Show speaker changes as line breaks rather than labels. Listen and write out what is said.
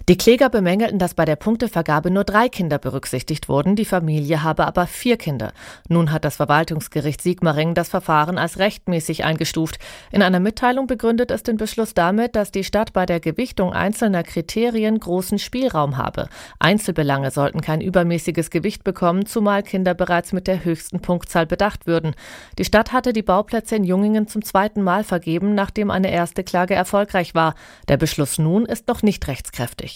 Die Kläger bemängelten, dass bei der Punktevergabe nur 3 Kinder berücksichtigt wurden, die Familie habe aber 4 Kinder. Nun hat das Verwaltungsgericht Sigmaringen das Verfahren als rechtmäßig eingestuft. In einer Mitteilung begründet es den Beschluss damit, dass die Stadt bei der Gewichtung einzelner Kriterien großen Spielraum habe. Einzelbelange sollten kein übermäßiges Gewicht bekommen, zumal Kinder bereits mit der höchsten Punktzahl bedacht würden. Die Stadt hatte die Bauplätze in Jungingen zum 2. Mal vergeben, nachdem eine erste Klage erfolgreich war. Der Beschluss nun ist noch nicht rechtskräftig.